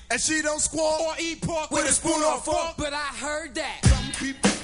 And she don't squawk or eat pork with a spoon or fork. But I heard that some people